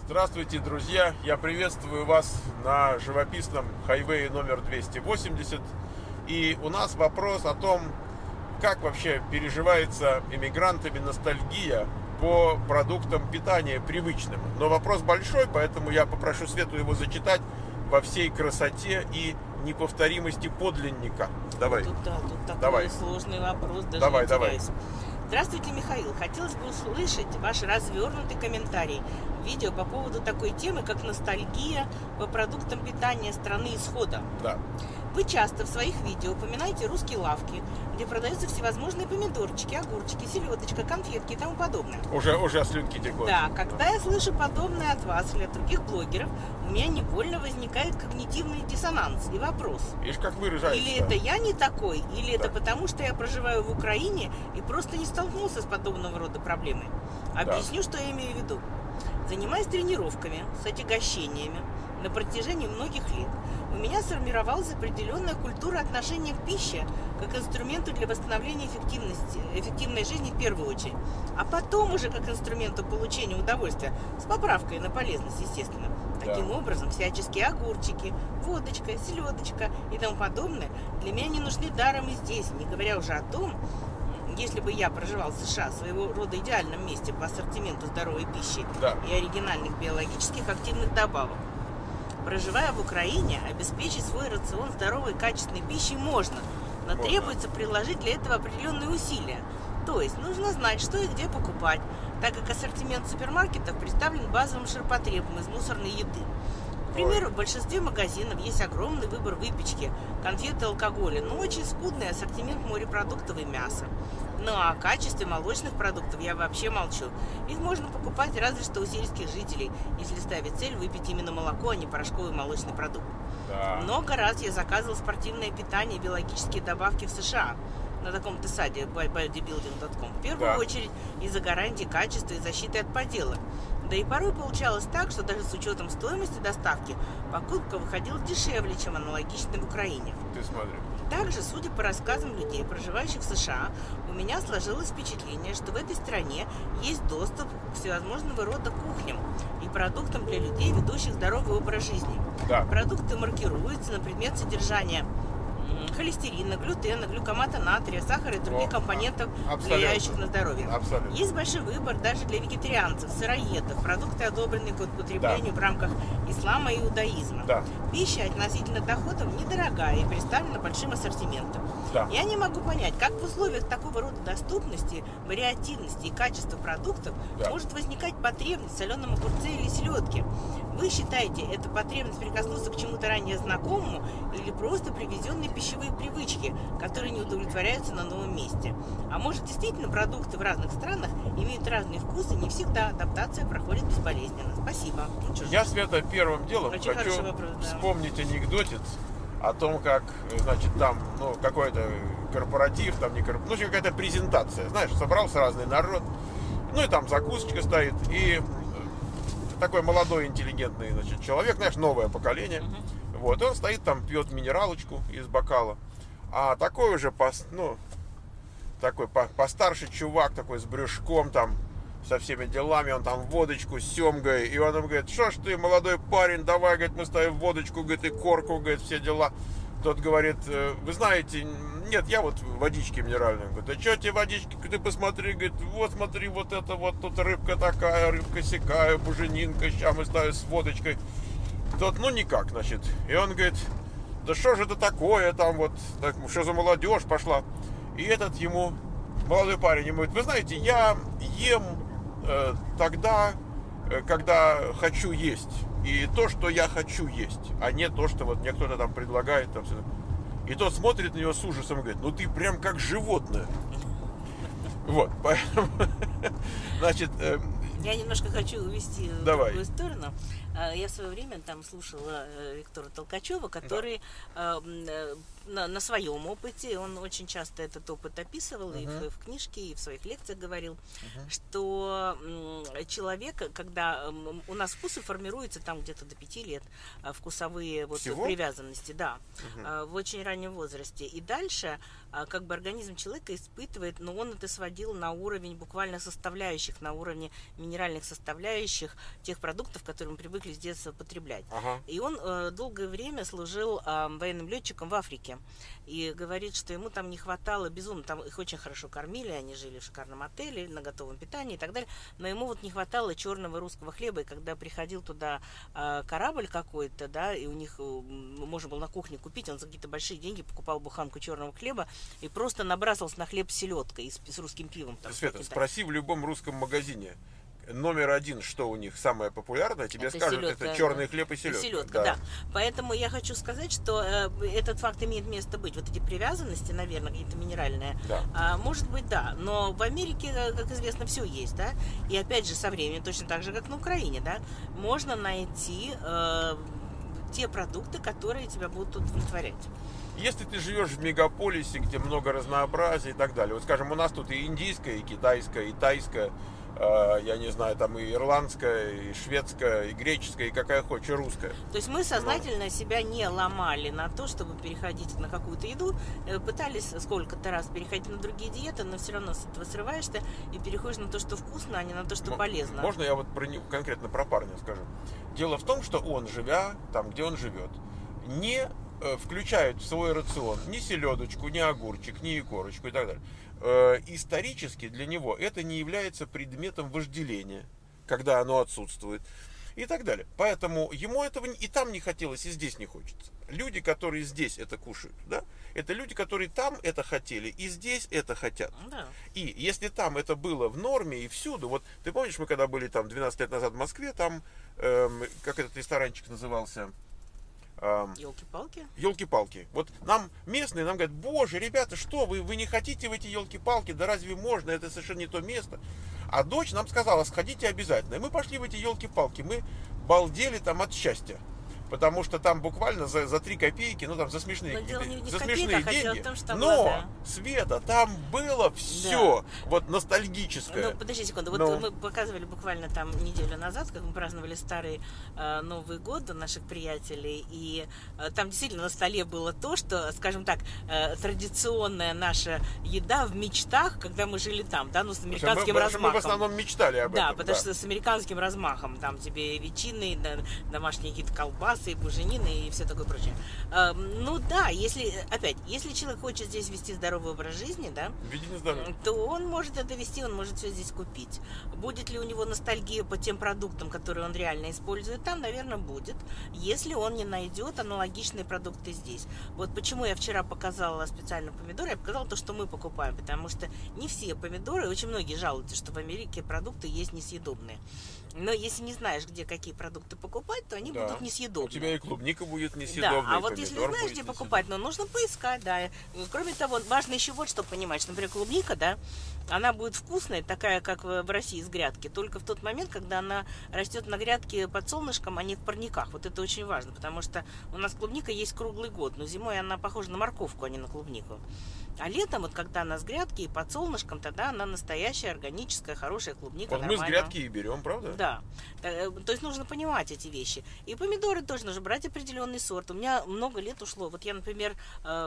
Здравствуйте, друзья! Я приветствую вас на живописном хайвее номер 280. И у нас вопрос о том, как вообще переживается иммигрантами ностальгия по продуктам питания привычным. Но вопрос большой, поэтому я попрошу Свету его зачитать во всей красоте и неповторимости подлинника. Давай. Тут такой Давай. сложный вопрос, даже Давай, не давай. теряюсь. Здравствуйте, Михаил. Хотелось бы услышать ваш развернутый комментарий в видео по поводу такой темы, как ностальгия по продуктам питания страны исхода. Да. Вы часто в своих видео упоминаете русские лавки, где продаются всевозможные помидорчики, огурчики, селедочка, конфетки и тому подобное. Уже слюнки текут. Да, когда я слышу подобное от вас или от других блогеров, у меня невольно возникает когнитивный диссонанс и вопрос. Видишь, как выражается. Или это я не такой, или это Да. потому, что я проживаю в Украине и просто не столкнулся с подобного рода проблемой. Объясню, что я имею в виду. Занимаясь тренировками с отягощениями на протяжении многих лет, у меня сформировалась определенная культура отношения к пище как инструменту для восстановления эффективной жизни в первую очередь, а потом уже как инструменту получения удовольствия с поправкой на полезность, естественно. Таким образом, всяческие огурчики, водочка, селедочка и тому подобное для меня не нужны даром и здесь, не говоря уже о том, если бы я проживал в США, своего рода идеальном месте по ассортименту здоровой пищи и оригинальных биологических активных добавок. Проживая в Украине, обеспечить свой рацион здоровой и качественной пищей можно, но требуется приложить для этого определенные усилия. То есть нужно знать, что и где покупать, так как ассортимент супермаркетов представлен базовым ширпотребом из мусорной еды. К примеру, в большинстве магазинов есть огромный выбор выпечки, конфет и алкоголя, но очень скудный ассортимент морепродуктов и мяса. Ну а о качестве молочных продуктов я вообще молчу. Их можно покупать разве что у сельских жителей, если ставить цель выпить именно молоко, а не порошковый молочный продукт. Да. Много раз я заказывал спортивное питание и биологические добавки в США на таком-то сайте bodybuilding.com. В первую очередь из-за гарантии качества и защиты от подделок. Да и порой получалось так, что даже с учетом стоимости доставки покупка выходила дешевле, чем аналогичная в Украине. Ты смотри. Также, судя по рассказам людей, проживающих в США, у меня сложилось впечатление, что в этой стране есть доступ к всевозможного рода кухням и продуктам для людей, ведущих здоровый образ жизни. Да. Продукты маркируются на предмет содержания холестерина, глютена, глюкомата натрия, сахара и других компонентов, влияющих на здоровье. Абсолютно. Есть большой выбор даже для вегетарианцев, сыроедов, продукты, одобренные к употреблению в рамках ислама и иудаизма. Да. Пища относительно доходов недорогая и представлена большим ассортиментом. Да. Я не могу понять, как в условиях такого рода доступности, вариативности и качества продуктов может возникать потребность в соленом огурце или селедке. Вы считаете, это потребность прикоснуться к чему-то ранее знакомому или просто привезенные пищевые привычки, которые не удовлетворяются на новом месте? А может, действительно продукты в разных странах имеют разный вкус, и не всегда адаптация проходит безболезненно? Спасибо. Я, Света, первым делом Очень хочу вопрос, вспомнить анекдотец о том, как, значит, там, какой-то корпоратив, там не корпоратив, какая-то презентация, знаешь, собрался разный народ, и там закусочка стоит, и такой молодой, интеллигентный, значит, человек, знаешь, новое поколение, вот, он стоит там, пьет минералочку из бокала, а такой уже, такой постарше чувак, такой с брюшком там, со всеми делами, он там водочку с семгой, и он ему говорит: что ж ты, молодой парень, давай, говорит, мы ставим водочку, говорит, и корку, говорит, все дела. Тот говорит: вы знаете, нет, я вот водички минеральные. Говорит: а что тебе водички, ты посмотри, говорит, вот смотри, вот это вот, тут рыбка такая, рыбка сякая, буженинка, сейчас мы ставим с водочкой. Тот: ну никак, значит. И он говорит: да что же это такое, там вот, так, что за молодежь пошла. И этот ему, молодой парень, ему говорит: вы знаете, я ем тогда, когда хочу есть. И то, что я хочу есть, а не то, что вот мне кто-то там предлагает. Там, и тот смотрит на него с ужасом и говорит: ну ты прям как животное. Вот, поэтому, значит... Я немножко хочу увести в другую сторону. Я в свое время там слушала Виктора Толкачева, который на своем опыте, он очень часто этот опыт описывал и в книжке, и в своих лекциях говорил, что человек, когда у нас вкусы формируются там где-то до 5 лет, вкусовые вот привязанности, да, в очень раннем возрасте. И дальше как бы организм человека испытывает, но он это сводил на уровень буквально составляющих, на уровне минеральных составляющих тех продуктов, которые мы привыкли с детства потреблять. И он долгое время служил военным летчиком в Африке. И говорит, что ему там не хватало безумно, там их очень хорошо кормили, они жили в шикарном отеле, на готовом питании и так далее, но ему вот не хватало черного русского хлеба, и когда приходил туда корабль какой-то, да, и у них можно было на кухне купить, он за какие-то большие деньги покупал буханку черного хлеба и просто набрасывался на хлеб с селедкой и с русским пивом. Там, Света, спроси в любом русском магазине. Номер один, что у них самое популярное, тебе это скажут, селедка, это черный хлеб и селедка. Селедка, да. Поэтому я хочу сказать, что этот факт имеет место быть. Вот эти привязанности, наверное, какие-то минеральные, может быть, да. Но в Америке, как известно, все есть, да. И опять же, со временем, точно так же, как на Украине, да, можно найти те продукты, которые тебя будут удовлетворять. Если ты живешь в мегаполисе, где много разнообразия и так далее, вот скажем, у нас тут и индийская, и китайская, и тайская, я не знаю, там и ирландская, и шведская, и греческая, и какая хочешь, и русская. То есть мы сознательно себя не ломали на то, чтобы переходить на какую-то еду, пытались сколько-то раз переходить на другие диеты, но все равно с этого срываешься и переходишь на то, что вкусно, а не на то, что полезно. Можно я вот конкретно про парня скажу? Дело в том, что он, живя там, где он живет, не включает в свой рацион ни селедочку, ни огурчик, ни икорочку и так далее. Исторически для него это не является предметом вожделения, когда оно отсутствует и так далее. Поэтому ему этого и там не хотелось, и здесь не хочется. Люди, которые здесь это кушают, да, это люди, которые там это хотели, и здесь это хотят. Да. И если там это было в норме и всюду, вот ты помнишь, мы когда были там 12 лет назад в Москве, там, как этот ресторанчик назывался? Елки-палки? Елки-палки. Вот нам местные нам говорят: боже, ребята, что вы не хотите в эти елки-палки? Да разве можно? Это совершенно не то место. А дочь нам сказала: сходите обязательно. И мы пошли в эти елки-палки. Мы балдели там от счастья. Потому что там буквально за 3 копейки, ну там за смешные, за смешные деньги. Том, но, Света, там было все, да. Вот ностальгическое. Ну, подожди секунду, вот мы показывали буквально там неделю назад, как мы праздновали старый Новый год у наших приятелей, и там действительно на столе было то, что, скажем так, традиционная наша еда в мечтах, когда мы жили там, да, ну с американским размахом. Мы в основном мечтали об этом. Да, потому что с американским размахом, там тебе ветчины, домашние какие-то колбасы, и буженины и все такое прочее. Ну да, если человек хочет здесь вести здоровый образ жизни, да, то он может это вести, он может все здесь купить. Будет ли у него ностальгия по тем продуктам, которые он реально использует там, наверное, будет, если он не найдет аналогичные продукты здесь. Вот почему я вчера показала специально помидоры, я показала то, что мы покупаем, потому что не все помидоры, очень многие жалуются, что в Америке продукты есть несъедобные. Но если не знаешь, где какие продукты покупать, то они будут несъедобные. У тебя и клубника будет несъедобная. Да, а вот если знаешь, где покупать, но нужно поискать, да. Кроме того, важно еще вот что понимать, что, например, клубника, да, она будет вкусная, такая, как в России с грядки, только в тот момент, когда она растет на грядке под солнышком, а не в парниках. Вот это очень важно, потому что у нас клубника есть круглый год, но зимой она похожа на морковку, а не на клубнику. А летом, вот когда она с грядки и под солнышком, тогда она настоящая, органическая, хорошая клубника. Вот мы с грядки и берем, правда? Да. То есть нужно понимать эти вещи. И помидоры тоже нужно брать определенный сорт. У меня много лет ушло. Вот я, например,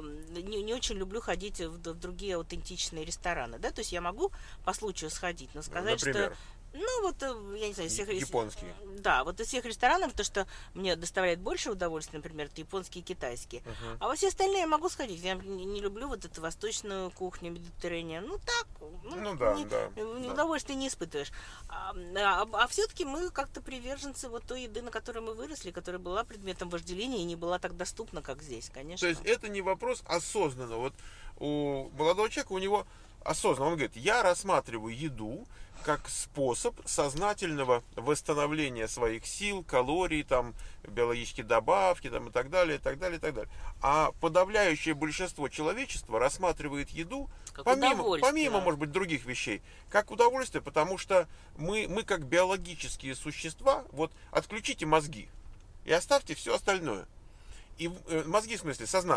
не очень люблю ходить в другие аутентичные рестораны. Да? То есть я могу по случаю сходить, но сказать, например? что... Ну, вот, я не знаю, всех... Японские. Да, вот из всех ресторанов, то, что мне доставляет больше удовольствия, например, это японские и китайские. А во все остальные я могу сходить. Я не люблю вот эту восточную кухню, Медитеррейн. Ну, так. Удовольствия не испытываешь. А все-таки мы как-то приверженцы вот той еды, на которой мы выросли, которая была предметом вожделения и не была так доступна, как здесь, конечно. То есть это не вопрос осознанно. Вот у молодого человека, у него осознанно, он говорит: я рассматриваю еду как способ сознательного восстановления своих сил, калорий, там, биологические добавки, там, и так далее, и так далее, и так далее. А подавляющее большинство человечества рассматривает еду, помимо, может быть, других вещей, как удовольствие, потому что мы как биологические существа, вот отключите мозги и оставьте все остальное. И мозги, в смысле, сознание.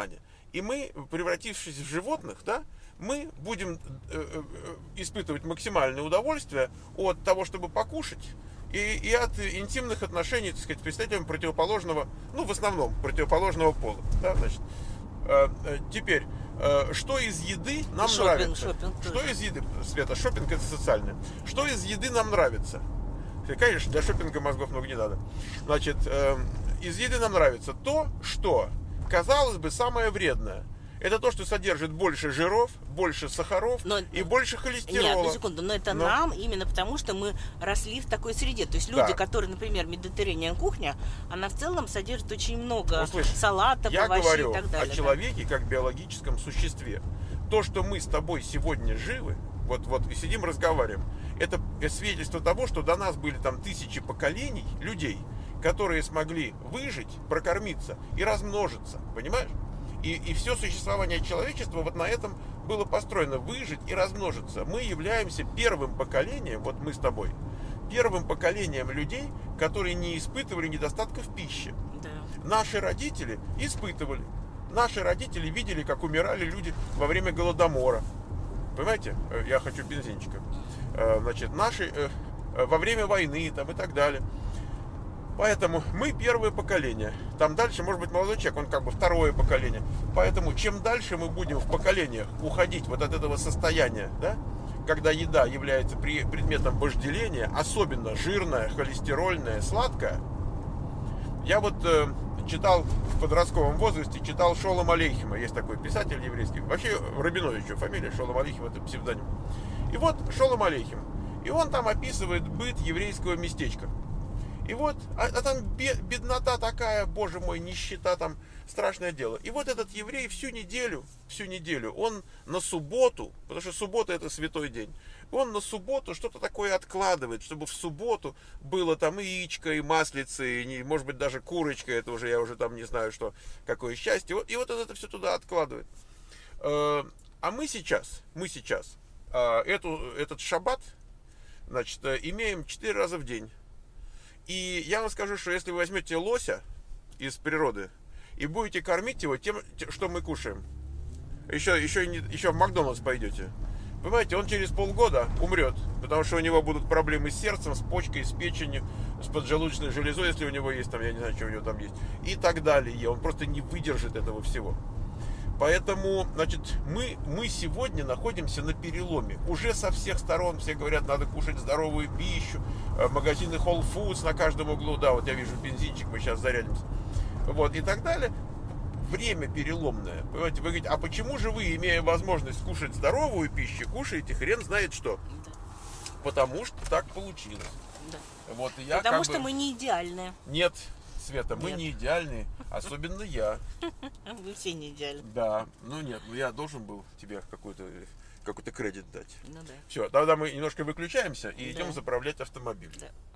И мы, превратившись в животных, да, мы будем испытывать максимальное удовольствие от того, чтобы покушать, и от интимных отношений, так сказать, с представителем противоположного, ну, в основном, противоположного пола. Да, значит. Теперь, что из еды нам нравится? Шопинг Что тоже. из еды, Света, шопинг это социальное. Что из еды нам нравится? Конечно, для шопинга мозгов много не надо. Значит, из еды нам нравится то, что, казалось бы, самое вредное. Это то, что содержит больше жиров, больше сахаров и больше холестерола. Нет, одну секунду, но это нам именно потому, что мы росли в такой среде. То есть люди, которые, например, медитерranean кухня, она в целом содержит очень много салатов, овощей и так далее. Я говорю о человеке как биологическом существе. То, что мы с тобой сегодня живы, вот и сидим, разговариваем, это свидетельство того, что до нас были там тысячи поколений людей, которые смогли выжить, прокормиться и размножиться, понимаешь? И все существование человечества вот на этом было построено: выжить и размножиться. Мы являемся первым поколением, вот мы с тобой, первым поколением людей, которые не испытывали недостатка в пище. Да. Наши родители испытывали. Наши родители видели, как умирали люди во время Голодомора. Понимаете? Я хочу бензинчика. Значит, во время войны там, и так далее. Поэтому мы первое поколение. Там дальше, может быть, молодой человек, он как бы второе поколение. Поэтому чем дальше мы будем в поколениях уходить вот от этого состояния, да, когда еда является предметом вожделения, особенно жирная, холестерольная, сладкая. Я вот читал в подростковом возрасте, читал Шолом Алейхема, есть такой писатель еврейский, вообще Рабиновичу фамилия, Шолом Алейхем это псевдоним. И вот Шолом Алейхем, и он там описывает быт еврейского местечка. И вот, а там беднота такая, боже мой, нищета, там страшное дело. И вот этот еврей всю неделю, он на субботу, потому что суббота это святой день, он на субботу что-то такое откладывает, чтобы в субботу было там и яичко, и маслица, и может быть даже курочка, это уже я уже там не знаю, что, какое счастье. И вот он это все туда откладывает. А мы сейчас этот шаббат, значит, имеем 4 раза в день. И я вам скажу, что если вы возьмете лося из природы и будете кормить его тем, что мы кушаем, еще в Макдональдс пойдете, понимаете, он через полгода умрет, потому что у него будут проблемы с сердцем, с почкой, с печенью, с поджелудочной железой, если у него есть там, я не знаю, что у него там есть, и так далее. Он просто не выдержит этого всего. Поэтому, значит, мы сегодня находимся на переломе. Уже со всех сторон все говорят, надо кушать здоровую пищу. Магазины Whole Foods на каждом углу. Да, вот я вижу бензинчик, мы сейчас зарядимся. Вот, и так далее. Время переломное. Понимаете, вы говорите, а почему же вы, имея возможность кушать здоровую пищу, кушаете хрен знает что? Да. Потому что так получилось. Да. Вот, и я потому что мы не идеальные. Нет, Света, мы не идеальные, особенно я. Вы все не идеальны. Да, я должен был тебе какой-то кредит дать. Ну да. Все, тогда мы немножко выключаемся и идем заправлять автомобиль. Да.